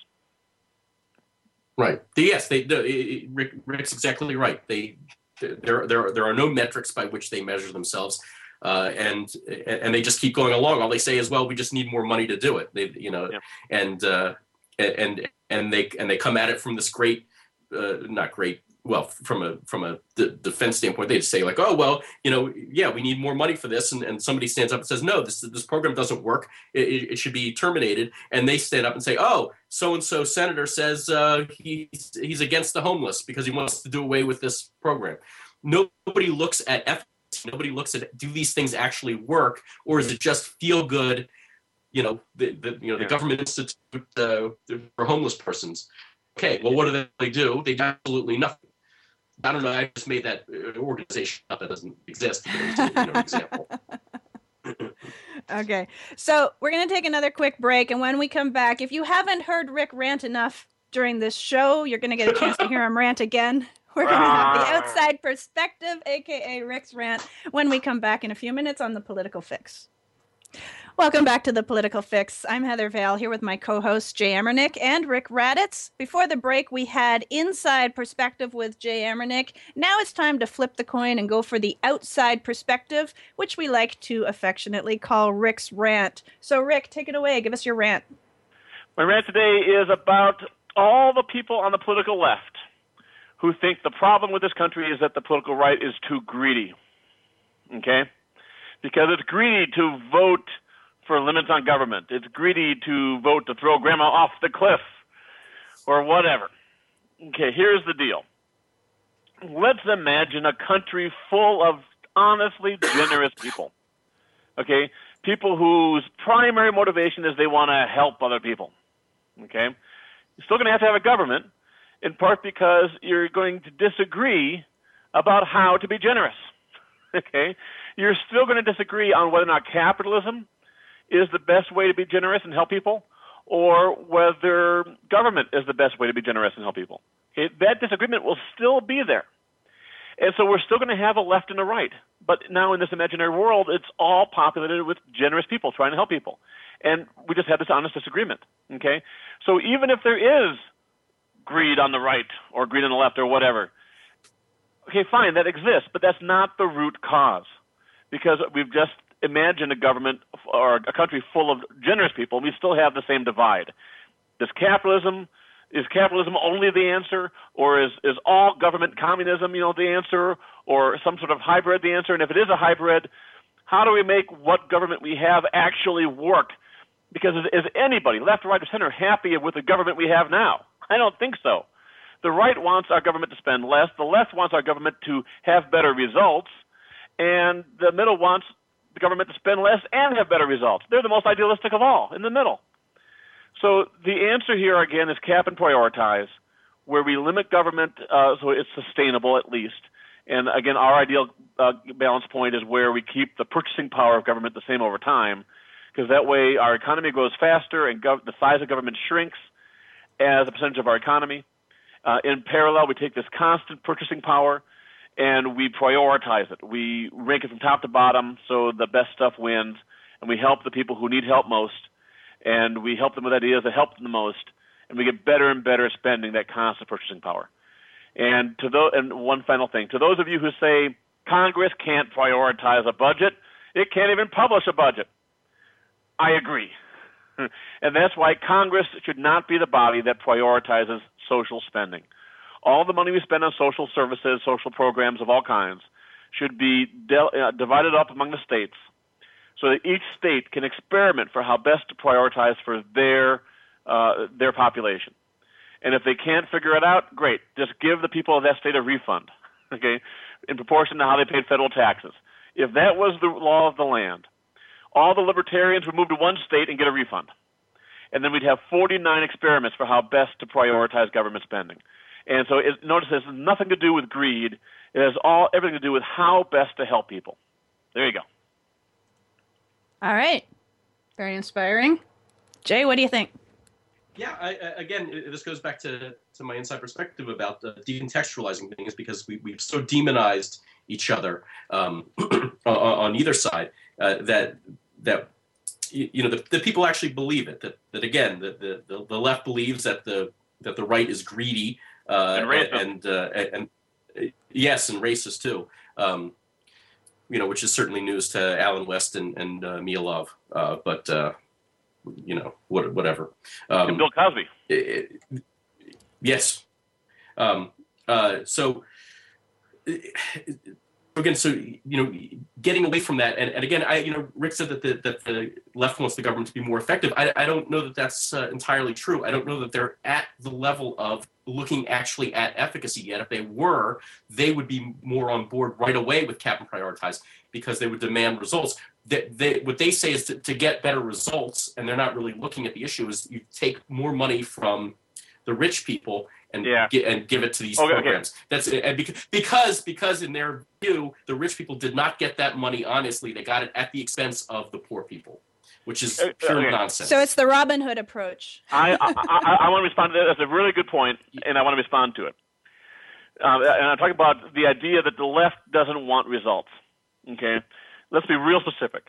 Right. Yes, they. The, Rick, Rick's exactly right. They there there there are no metrics by which they measure themselves, uh, and and they just keep going along. All they say is, well, we just need more money to do it. They, you know, yeah. and uh, and and they and they come at it from this great, uh, not great. Well, from a from a d- defense standpoint, they just say like, oh, well, you know, yeah, we need more money for this, and, and somebody stands up and says, no, this this program doesn't work. It, it, it should be terminated. And they stand up and say, oh, so and so senator says uh, he's he's against the homeless because he wants to do away with this program. Nobody looks at efficacy. Nobody looks at do these things actually work, or is it just feel good? You know, the, the you know the yeah. government institute uh, for homeless persons. Okay, well, what do they do? They do absolutely nothing. I don't know. I just made that organization up that doesn't exist. But it was a, you know, example. Okay, so we're going to take another quick break, and when we come back, if you haven't heard Rick rant enough during this show, you're going to get a chance to hear him rant again. We're going to have the outside perspective, aka Rick's rant, when we come back in a few minutes on The Political Fix. Welcome back to The Political Fix. I'm Heather Vale here with my co-hosts Jay Emernick and Rick Raditz. Before the break, we had inside perspective with Jay Emernick. Now it's time to flip the coin and go for the outside perspective, which we like to affectionately call Rick's rant. So, Rick, take it away. Give us your rant. My rant today is about all the people on the political left who think the problem with this country is that the political right is too greedy. Okay? Because it's greedy to vote for limits on government. It's greedy to vote to throw grandma off the cliff or whatever. Okay, here's the deal. Let's imagine a country full of honestly generous people. Okay? People whose primary motivation is they want to help other people. Okay? You're still going to have to have a government, in part because you're going to disagree about how to be generous. Okay? You're still going to disagree on whether or not capitalism is the best way to be generous and help people, or whether government is the best way to be generous and help people. Okay? That disagreement will still be there. And so we're still going to have a left and a right. But now in this imaginary world, it's all populated with generous people trying to help people. And we just have this honest disagreement. Okay? So even if there is greed on the right or greed on the left or whatever, okay, fine, that exists, but that's not the root cause. Because we've just imagined a government or a country full of generous people, and we still have the same divide. Does capitalism, is capitalism only the answer, or is, is all government communism, you know, the answer, or some sort of hybrid the answer? And if it is a hybrid, how do we make what government we have actually work? Because is, is anybody, left, right, or center, happy with the government we have now? I don't think so. The right wants our government to spend less. The left wants our government to have better results. And the middle wants the government to spend less and have better results. They're the most idealistic of all, in the middle. So the answer here, again, is cap and prioritize, where we limit government uh, so it's sustainable at least, And again, our ideal uh, balance point is where we keep the purchasing power of government the same over time, because that way our economy grows faster and gov- the size of government shrinks as a percentage of our economy. Uh, in parallel, we take this constant purchasing power and we prioritize it. We rank it from top to bottom so the best stuff wins, and we help the people who need help most, and we help them with ideas that help them the most, and we get better and better at spending that constant purchasing power. And to those, and one final thing, to those of you who say Congress can't prioritize a budget, it can't even publish a budget, I agree. And that's why Congress should not be the body that prioritizes social spending. All the money we spend on social services, social programs of all kinds, should be de- uh, divided up among the states so that each state can experiment for how best to prioritize for their uh, their population. And if they can't figure it out, great. Just give the people of that state a refund, okay, in proportion to how they paid federal taxes. If that was the law of the land, all the libertarians would move to one state and get a refund. And then we'd have forty-nine experiments for how best to prioritize government spending. And so it, notice this has nothing to do with greed. It has all everything to do with how best to help people. There you go. All right. Very inspiring. Jay, what do you think? Yeah, I, I, again, this goes back to, to my inside perspective about uh, decontextualizing things, because we, we've so demonized each other um, on, on either side uh, that that you know the, the people actually believe it. That that again, the, the, the left believes that the that the right is greedy uh, and and uh, and, and yes, and racist too. Um, you know, which is certainly news to Alan West and and uh, Mia Love, uh, but. Uh, you know, what, whatever. Um, and Bill Cosby. It, it, yes. Um, uh, so, again, so, you know, getting away from that, and, and again, I, you know, Rick said that the, that the left wants the government to be more effective. I, I don't know that that's uh, entirely true. I don't know that they're at the level of looking actually at efficacy yet. If they were, they would be more on board right away with cap and prioritize, because they would demand results. They, they, what they say is to, to get better results, and they're not really looking at the issue, is you take more money from the rich people and yeah. get, and give it to these okay, programs. Okay. That's and because, because because in their view, the rich people did not get that money honestly. They got it at the expense of the poor people, which is pure okay. nonsense. So it's the Robin Hood approach. I, I, I, I want to respond to that. That's a really good point, and I want to respond to it. Um, and I'm talking about the idea that the left doesn't want results. Okay? Let's be real specific.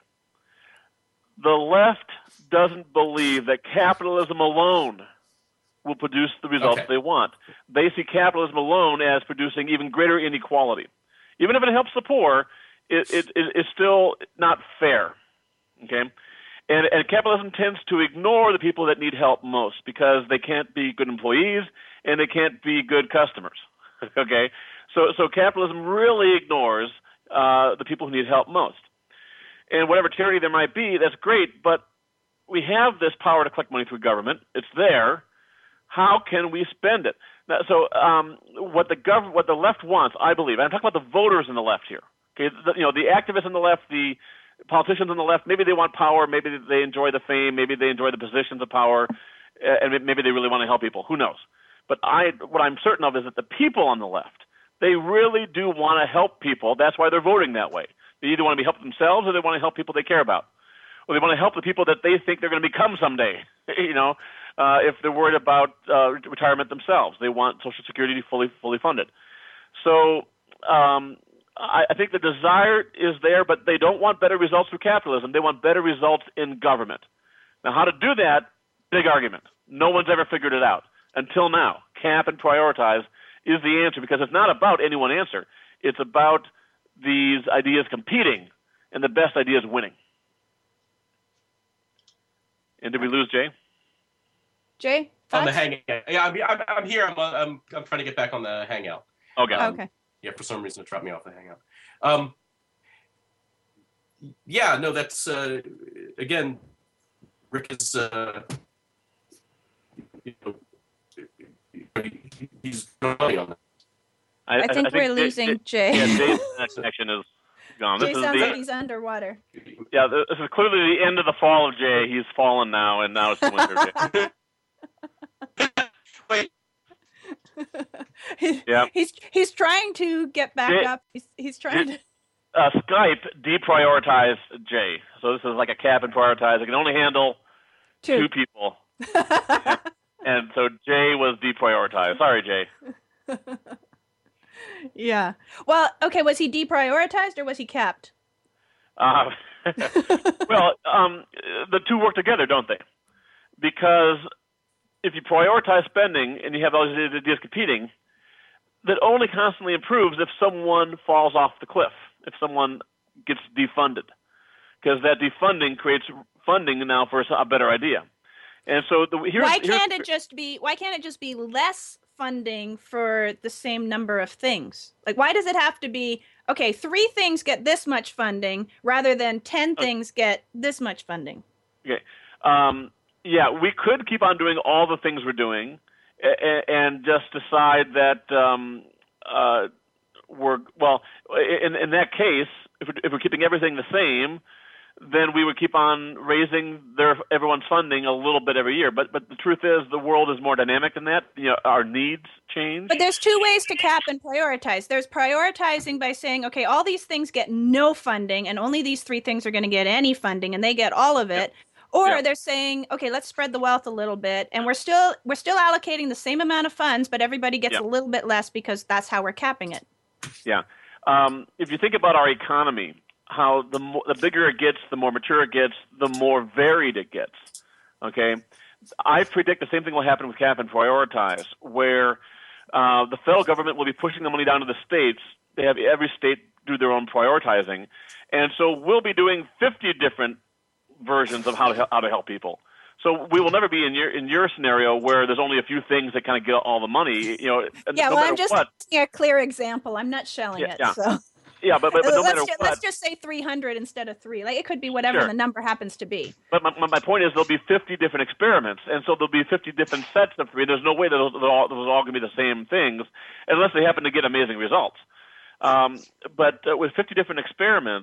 The left doesn't believe that capitalism alone will produce the results okay. they want. They see capitalism alone as producing even greater inequality. Even if it helps the poor, it, it, it, it's still not fair. Okay? And, and capitalism tends to ignore the people that need help most, because they can't be good employees and they can't be good customers. Okay? So, so capitalism really ignores uh, the people who need help most. And whatever tyranny there might be, that's great, but we have this power to collect money through government. It's there. How can we spend it? Now, so um, what the gov- what the left wants, I believe, and I'm talking about the voters in the left here. Okay, the, you know, the activists on the left, the politicians on the left, maybe they want power, maybe they enjoy the fame, maybe they enjoy the positions of power, and maybe they really want to help people. Who knows? But I, what I'm certain of is that the people on the left, they really do want to help people. That's why they're voting that way. They either want to be helped themselves, or they want to help people they care about, or they want to help the people that they think they're going to become someday. you know, uh, if they're worried about uh, retirement themselves, they want Social Security to be fully fully funded. So um, I, I think the desire is there, but they don't want better results through capitalism. They want better results in government. Now, how to do that? Big argument. No one's ever figured it out until now. Cap and prioritize is the answer, because it's not about any one answer. It's about these ideas competing, and the best ideas winning. And did we lose Jay? Jay? On the Hangout. Yeah, I'm, I'm, I'm here. I'm, I'm I'm trying to get back on the Hangout. Okay. Um, okay. Yeah, for some reason it dropped me off the Hangout. Um, yeah, no, that's, uh, again, Rick is, uh, you know, he's running on that. I, I, think, I think we're Jay, losing Jay. Yeah, Jay's connection is gone. Jay this sounds is the, like he's underwater. Yeah, this is clearly the end of the fall of Jay. He's fallen now, and now it's the winter. Jay. Wait. Yeah. He's he's trying to get back Jay, up. He's he's trying Jay, to. Uh, Skype deprioritized Jay, so this is like a cap and prioritize. It can only handle two, two people, and, and so Jay was deprioritized. Sorry, Jay. Yeah. Well, okay. Was he deprioritized or was he capped? Uh, well, um, the two work together, don't they? Because if you prioritize spending and you have all these ideas competing, that only constantly improves if someone falls off the cliff, if someone gets defunded, because that defunding creates funding now for a better idea. And so the, here's, why can't here's, it just be? Why can't it just be less funding for the same number of things? Like, why does it have to be okay? Three things get this much funding rather than ten okay. things get this much funding. Okay. Um, yeah, we could keep on doing all the things we're doing, and, and just decide that um, uh, we're well. In, in that case, if we're, if we're keeping everything the same, then we would keep on raising their everyone's funding a little bit every year. But but the truth is, the world is more dynamic than that. You know, our needs change. But there's two ways to cap and prioritize. There's prioritizing by saying, okay, all these things get no funding, and only these three things are going to get any funding, and they get all of it. Yep. Or yep. they're saying, okay, let's spread the wealth a little bit, and we're still we're still allocating the same amount of funds, but everybody gets yep. a little bit less because that's how we're capping it. Yeah. Um, if you think about our economy, how the more, the bigger it gets, the more mature it gets, the more varied it gets. Okay, I predict the same thing will happen with cap and prioritize, where uh, the federal government will be pushing the money down to the states. They have every state do their own prioritizing, and so we'll be doing fifty different versions of how to how to help people. So we will never be in your in your scenario where there's only a few things that kind of get all the money. You know, yeah. No well, I'm just what, a clear example. I'm not shelling yeah, it. Yeah. So. Yeah, but, but, but no let's, matter just, what, let's just say three hundred instead of three. Like, it could be whatever sure. the number happens to be. But my, my point is there'll be fifty different experiments, and so there'll be fifty different sets of three. There's no way that those, those are all, all going to be the same things unless they happen to get amazing results. Um, but uh, with fifty different experiments,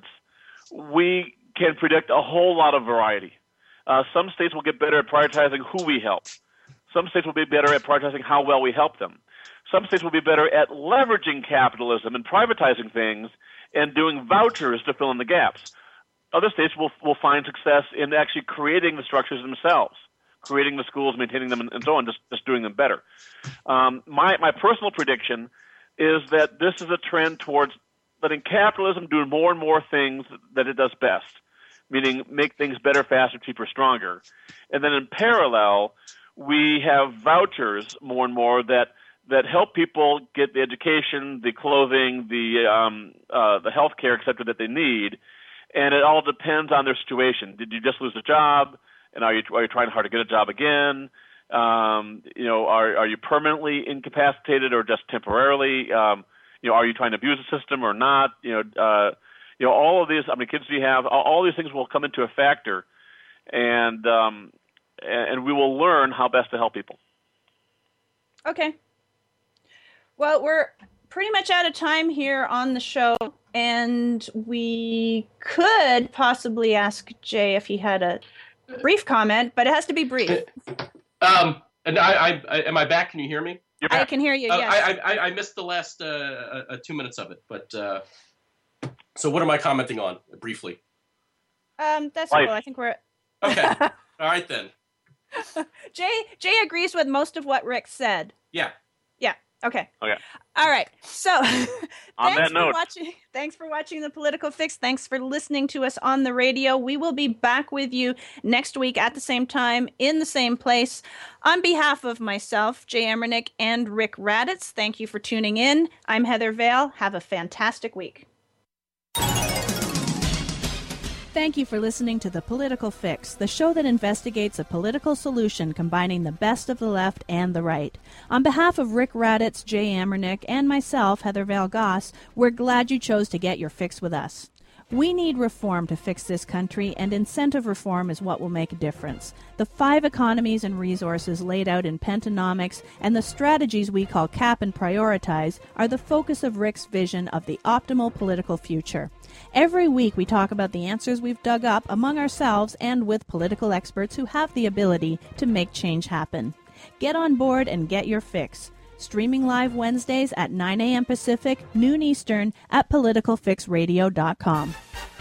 we can predict a whole lot of variety. Uh, some states will get better at prioritizing who we help. Some states will be better at prioritizing how well we help them. Some states will be better at leveraging capitalism and privatizing things and doing vouchers to fill in the gaps. Other states will will find success in actually creating the structures themselves, creating the schools, maintaining them, and, and so on, just, just doing them better. Um, my, my personal prediction is that this is a trend towards letting capitalism do more and more things that it does best, meaning make things better, faster, cheaper, stronger. And then in parallel, we have vouchers more and more that that help people get the education, the clothing, the um, uh, the health care, et cetera, that they need. And it all depends on their situation. Did you just lose a job? And are you, are you trying hard to get a job again? Um, you know, are, are you permanently incapacitated or just temporarily? Um, you know, are you trying to abuse the system or not? You know, uh, you know, all of these, how many kids do you have? All, all these things will come into a factor. And, um, and we will learn how best to help people. Okay. Well, we're pretty much out of time here on the show, and we could possibly ask Jay if he had a brief comment, but it has to be brief. Um, and I, I, am I back? Can you hear me? I can hear you, uh, yes. I, I, I missed the last uh, uh, two minutes of it, but uh, so what am I commenting on, briefly? Um, that's cool. I think we're... Okay. All right, then. Jay, Jay agrees with most of what Rick said. Yeah. Yeah. Okay. Okay. All right. So, on thanks that for note, watching. Thanks for watching The Political Fix. Thanks for listening to us on the radio. We will be back with you next week at the same time in the same place. On behalf of myself, Jay Emernick, and Rick Raditz, thank you for tuning in. I'm Heather Vale. Have a fantastic week. Thank you for listening to The Political Fix, the show that investigates a political solution combining the best of the left and the right. On behalf of Rick Raditz, Jay Emernick, and myself, Heather Vale Goss, we're glad you chose to get your fix with us. We need reform to fix this country, and incentive reform is what will make a difference. The five economies and resources laid out in Pentonomics and the strategies we call cap and prioritize are the focus of Rick's vision of the optimal political future. Every week we talk about the answers we've dug up among ourselves and with political experts who have the ability to make change happen. Get on board and get your fix. Streaming live Wednesdays at nine a.m. Pacific, noon Eastern at political fix radio dot com.